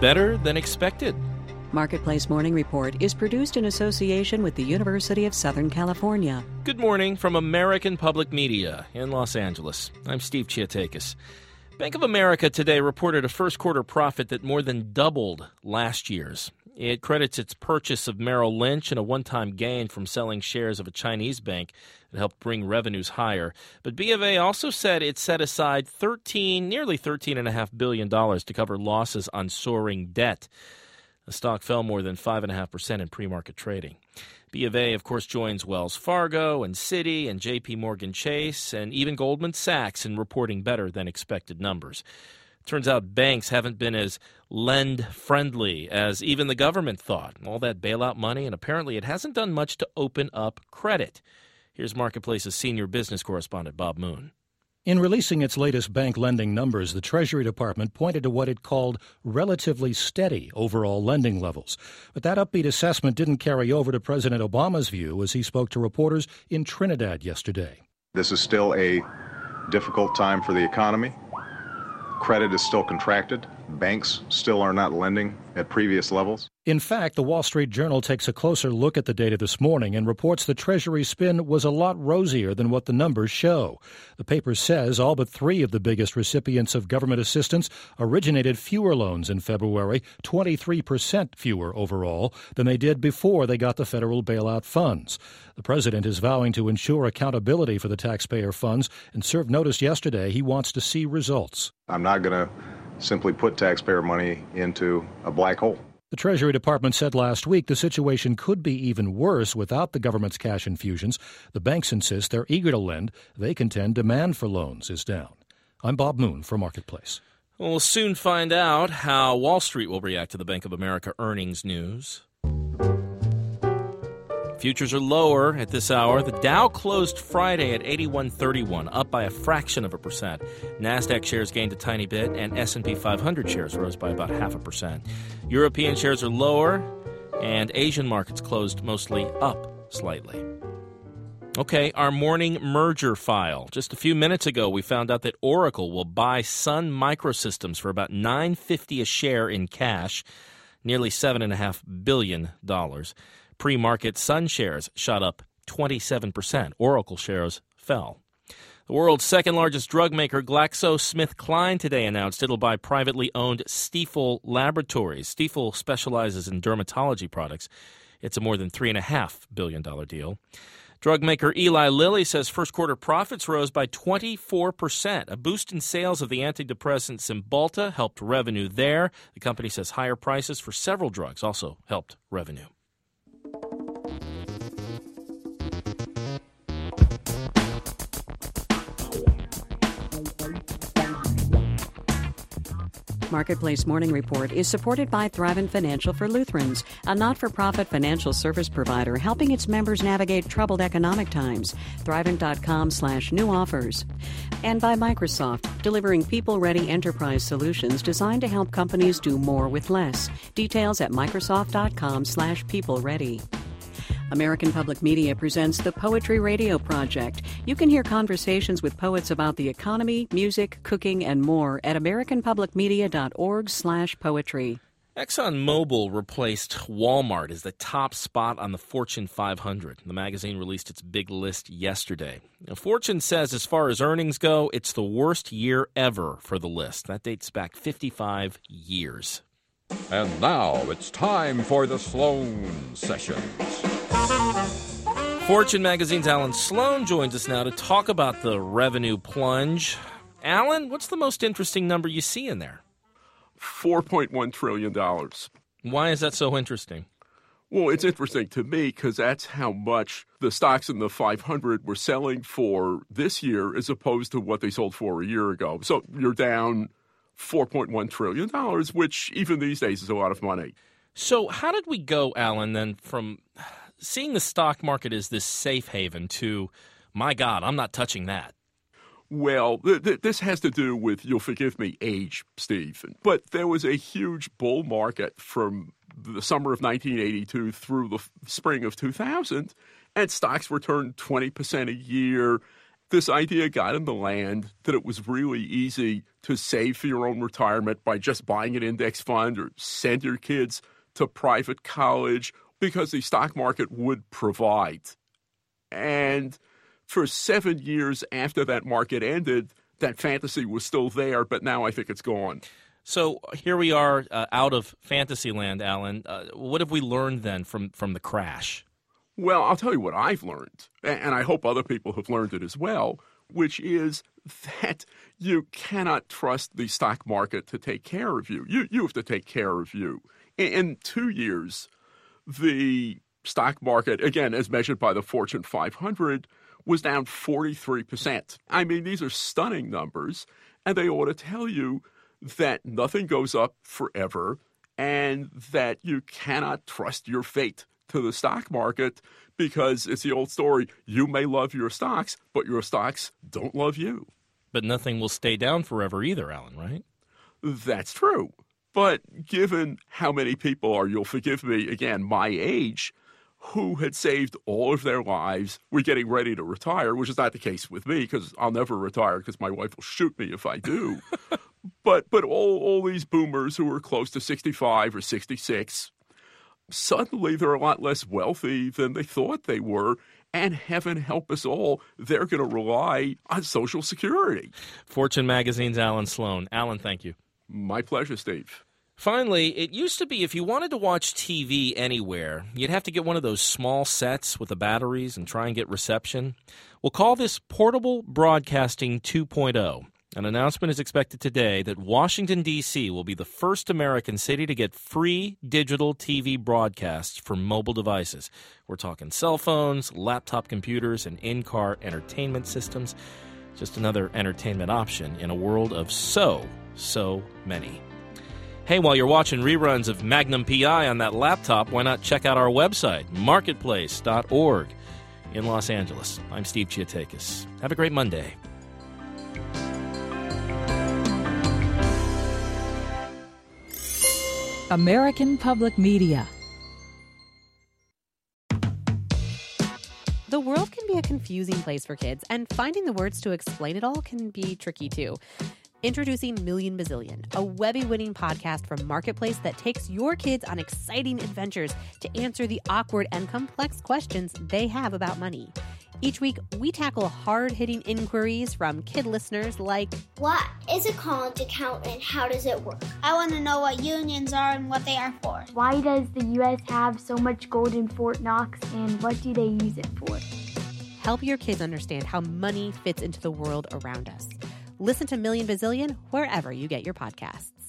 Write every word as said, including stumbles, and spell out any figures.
better than expected. Marketplace Morning Report is produced in association with the University of Southern California. Good morning from American Public Media in Los Angeles. I'm Steve Chiatakis. Bank of America today reported a first quarter profit that more than doubled last year's. It credits its purchase of Merrill Lynch and a one-time gain from selling shares of a Chinese bank that helped bring revenues higher. But B of A also said it set aside thirteen, nearly thirteen point five billion dollars to cover losses on soaring debt. The stock fell more than five point five percent in pre-market trading. B of A, of course, joins Wells Fargo and Citi and J P Morgan Chase and even Goldman Sachs in reporting better than expected numbers. Turns out banks haven't been as lend-friendly as even the government thought. All that bailout money, and apparently it hasn't done much to open up credit. Here's Marketplace's senior business correspondent, Bob Moon. In releasing its latest bank lending numbers, the Treasury Department pointed to what it called relatively steady overall lending levels. But that upbeat assessment didn't carry over to President Obama's view as he spoke to reporters in Trinidad yesterday. This is still a difficult time for the economy. Credit is still contracted. Banks still are not lending at previous levels. In fact, the Wall Street Journal takes a closer look at the data this morning and reports the Treasury spin was a lot rosier than what the numbers show. The paper says all but three of the biggest recipients of government assistance originated fewer loans in February, twenty-three percent fewer overall than they did before they got the federal bailout funds. The president is vowing to ensure accountability for the taxpayer funds and served notice yesterday he wants to see results. I'm not going to simply put taxpayer money into a black hole. The Treasury Department said last week the situation could be even worse without the government's cash infusions. The banks insist they're eager to lend. They contend demand for loans is down. I'm Bob Moon for Marketplace. We'll soon find out how Wall Street will react to the Bank of America earnings news. Futures are lower at this hour. The Dow closed Friday at eighty-one thirty-one, up by a fraction of a percent. NASDAQ shares gained a tiny bit, and S and P five hundred shares rose by about half a percent. European shares are lower, and Asian markets closed mostly up slightly. Okay, our morning merger file. Just a few minutes ago, we found out that Oracle will buy Sun Microsystems for about nine dollars and fifty cents a share in cash, nearly seven point five billion dollars. Pre-market Sun shares shot up twenty-seven percent. Oracle shares fell. The world's second-largest drug maker, GlaxoSmithKline, today announced it'll buy privately owned Stiefel Laboratories. Stiefel specializes in dermatology products. It's a more than three point five billion dollars deal. Drug maker Eli Lilly says first-quarter profits rose by twenty-four percent. A boost in sales of the antidepressant Cymbalta helped revenue there. The company says higher prices for several drugs also helped revenue. Marketplace Morning Report is supported by Thrivent Financial for Lutherans, a not-for-profit financial service provider helping its members navigate troubled economic times. Thrivent.com slash new offers. And by Microsoft, delivering people-ready enterprise solutions designed to help companies do more with less. Details at Microsoft.com slash people-ready. American Public Media presents the Poetry Radio Project. You can hear conversations with poets about the economy, music, cooking, and more at americanpublicmedia.org slash poetry. ExxonMobil replaced Walmart as the top spot on the Fortune five hundred. The magazine released its big list yesterday. Now, Fortune says as far as earnings go, it's the worst year ever for the list. That dates back fifty-five years. And now it's time for the Sloan Sessions. Fortune magazine's Alan Sloan joins us now to talk about the revenue plunge. Alan, what's the most interesting number you see in there? four point one trillion dollars. Why is that so interesting? Well, it's interesting to me because that's how much the stocks in the five hundred were selling for this year as opposed to what they sold for a year ago. So you're down four point one trillion dollars, which even these days is a lot of money. So how did we go, Alan, then from seeing the stock market as this safe haven to, my God, I'm not touching that? Well, th- th- this has to do with, you'll forgive me, age, Steve. But there was a huge bull market from the summer of nineteen eighty-two through the f- spring of two thousand, and stocks returned twenty percent a year. this idea got in the land that it was really easy to save for your own retirement by just buying an index fund or send your kids to private college because the stock market would provide. And for seven years after that market ended, that fantasy was still there, but now I think it's gone. So here we are uh, out of fantasy land, Alan. Uh, what have we learned then from, from the crash? Well, I'll tell you what I've learned, and I hope other people have learned it as well, which is that you cannot trust the stock market to take care of you. You, you have to take care of you. In, in two years, the stock market, again, as measured by the Fortune five hundred, was down forty-three percent. I mean, these are stunning numbers, and they ought to tell you that nothing goes up forever and that you cannot trust your fate to the stock market because it's the old story. You may love your stocks, but your stocks don't love you. But nothing will stay down forever either, Alan, right? That's true. But given how many people are, you'll forgive me, again, my age, who had saved all of their lives, were getting ready to retire, which is not the case with me because I'll never retire because my wife will shoot me if I do. but but all, all these boomers who are close to sixty-five or sixty-six, suddenly they're a lot less wealthy than they thought they were. And heaven help us all, they're going to rely on Social Security. Fortune Magazine's Alan Sloan. Alan, thank you. My pleasure, Steve. Finally, it used to be if you wanted to watch T V anywhere, you'd have to get one of those small sets with the batteries and try and get reception. We'll call this Portable Broadcasting two point oh. An announcement is expected today that Washington, D C will be the first American city to get free digital T V broadcasts for mobile devices. We're talking cell phones, laptop computers, and in-car entertainment systems. Just another entertainment option in a world of so, so many. Hey, while you're watching reruns of Magnum P I on that laptop, why not check out our website, marketplace dot org. In Los Angeles, I'm Steve Chiatakis. Have a great Monday. American Public Media. The world can be a confusing place for kids, and finding the words to explain it all can be tricky too. Introducing Million Bazillion, a Webby-winning podcast from Marketplace that takes your kids on exciting adventures to answer the awkward and complex questions they have about money. Each week, we tackle hard-hitting inquiries from kid listeners like, what is a college account and how does it work? I want to know what unions are and what they are for. Why does the U S have so much gold in Fort Knox and what do they use it for? Help your kids understand how money fits into the world around us. Listen to Million Bazillion wherever you get your podcasts.